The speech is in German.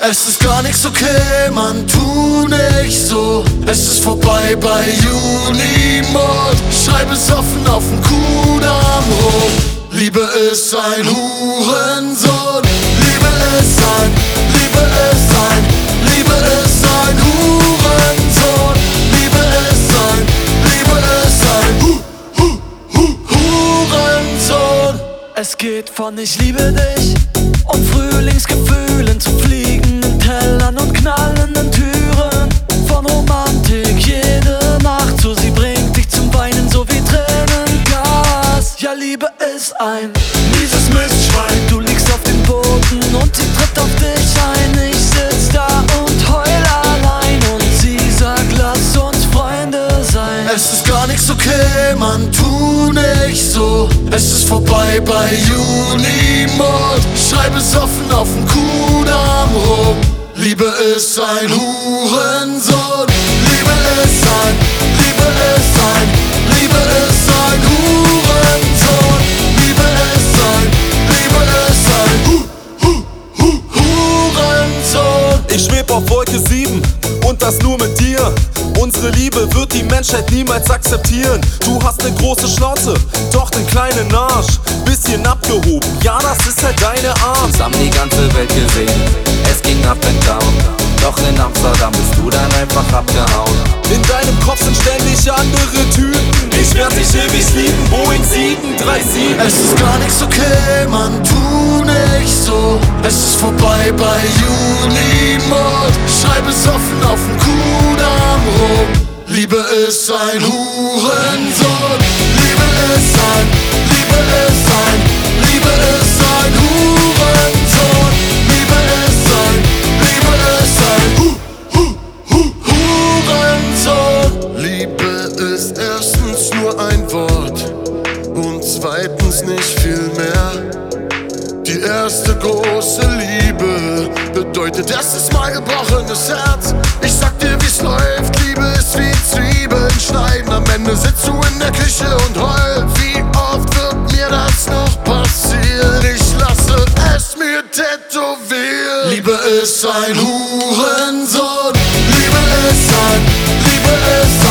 Es ist gar nichts okay, man, tu nicht so. Es ist vorbei bei Junimond. Schreib es offen auf den Kudamm hoch. Liebe ist ein Hurensohn. Liebe ist ein, Liebe ist ein, Liebe ist ein Hurensohn. Liebe ist ein, Liebe ist ein Hurensohn. Es geht von ich liebe dich und Frühlingsgefühlen zu fliegenden Tellern und knallenden Türen. Von Romantik jede Nacht, so sie bringt dich zum Weinen, so wie Tränengas. Ja, Liebe ist ein mieses Mistschwein. Du liegst auf dem Boden und sie tritt auf dich ein. Ich sitz da und heul allein und sie sagt, lass uns Freunde sein. Es ist gar nichts okay, man, tu nicht so. Es ist vorbei bei Junimond. Schreib es offen auf den Kudamm rum. Liebe ist ein Hurensohn. Liebe ist ein, Liebe ist ein, Liebe ist ein Hurensohn. Liebe ist ein, Liebe ist ein Hurensohn. Ich schweb auf Wolke 7 und das nur mit dir. Unsere Liebe wird die Menschheit niemals akzeptieren. Du hast ne große Schnauze, doch den kleinen Arsch. Bisschen abgehoben, ja, das ist halt deine Art. Zusammen die ganze Welt gesehen, es ging up and down. Doch in Amsterdam bist du dann einfach abgehauen. In deinem Kopf sind ständig andere Typen. Ich werd dich ewig lieben, Boeing 737. Es ist gar nichts okay, man, tu nicht so. Es ist vorbei bei Junimond. Schreib es offen auf den Kudamm rum. Liebe ist ein Hurensohn. Liebe ist ein, Liebe ist ein, Liebe ist ein Hurensohn. Liebe ist ein, Liebe ist ein Hurensohn. Liebe ist erstens nur ein Wort und zweitens nicht viel mehr. Die erste große Liebe bedeutet erstes Mal gebrochenes Herz. Ich sag dir, wie's läuft, Liebe ist wie Zwiebeln schneiden. Am Ende sitzt du in der Küche und heult. Wie oft wird mir das noch passieren? Ich lasse es mir tätowieren. Liebe ist ein Hurensohn. Liebe ist ein, Liebe ist